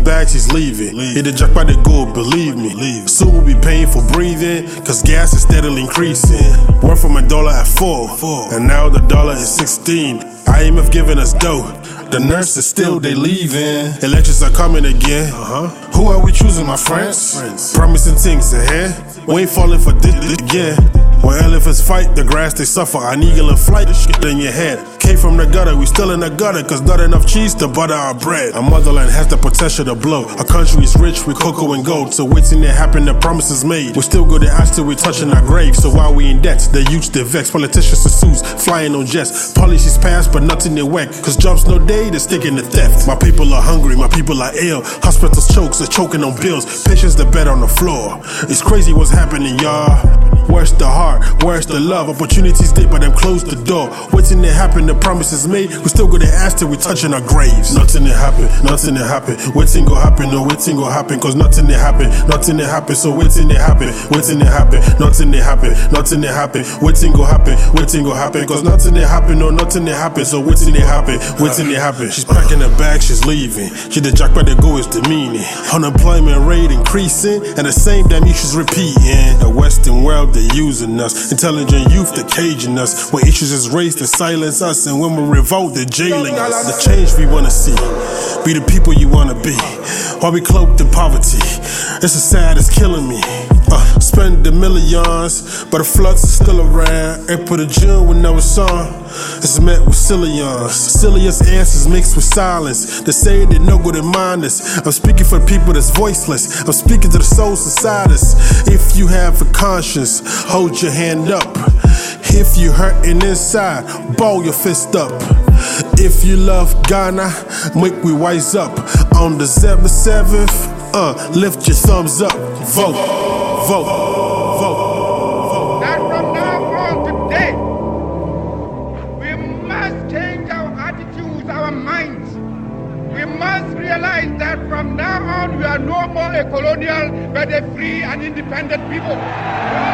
bags, he's leaving. Hit the jackpot, they go, believe me. Soon we'll be paying for breathing, cause gas is steadily increasing. Went from $1 at 4, and now the dollar is 16. IMF giving us dough, the nurses still they leaving. Elections are coming again. Who are we choosing, my friends? Promising things ahead. We ain't falling for this again. When elephants fight, the grass they suffer. An eagle in flight, the shit in your head. Came from the gutter, we still in the gutter, cause not enough cheese to butter our bread. Our motherland has the potential to blow. Our country is rich with cocoa and gold, so waiting to happen, the promises made. We still go to ash till we touching our grave. So while we in debt, the youths they vex. Politicians and suits, flying on jets. Policies passed, but nothing they whack. Cause jobs no day, they're sticking to theft. My people are hungry, my people are ill. Hospitals chokes, they're choking on bills. Patients the bed on the floor. It's crazy what's happening, y'all. Where's the heart? Where's the love? Opportunities did, but them closed the door. Waiting to happen, the promises made. We still go to ask till we touching our graves. Nothing to happen, nothing to happen. Waiting go happen, no waiting go happen. Cause nothing to happen, nothing to happen. So waiting to happen, waiting to happen. Nothing to happen, nothing to happen. Waiting go happen, waiting go happen. Cause nothing to happen, no nothing to happen. So waiting to happen, waiting to happen. She's packing her bag, she's leaving. She the jackpot that go is demeaning. Unemployment rate increasing, and the same damn issues repeating. The Western world they using us, intelligent youth they caging us. When issues is raised they silence us, and when we revolt they jailing us. The change we wanna see, be the people you wanna be. While we cloaked in poverty, it's a sad, it's killing me. Spend the millions, but the floods are still around. April to June when no sun, it's met with sillions. Silliest answers mixed with silence. They say they no good in mind us. I'm speaking for the people that's voiceless. I'm speaking to the souls inside us. If you have a conscience, hold your hand up. If you're hurting inside, ball your fist up. If you love Ghana, make we wise up. On December 7th, lift your thumbs up. Vote, vote, vote. That from now on today, we must change our attitudes, our minds. We must realize that from now on we are no more a colonial, but a free and independent people.